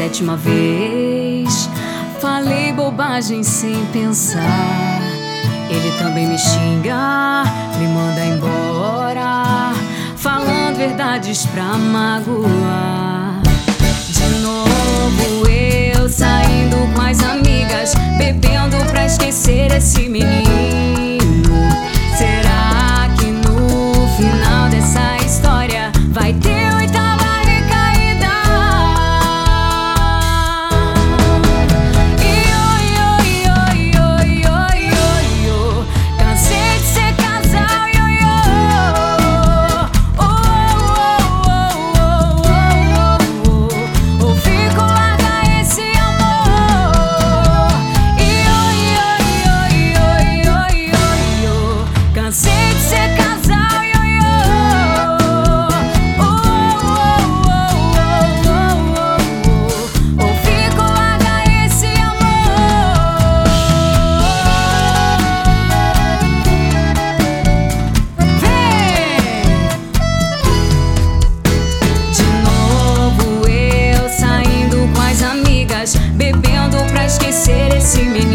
7ª vez. Falei bobagem sem pensar. Ele também me xinga, me manda embora, falando verdades pra magoar. De novo eu saindo com as amigas, bebendo pra esquecer esse menino. Será que no final dessa história vai ter bebendo pra esquecer esse menino.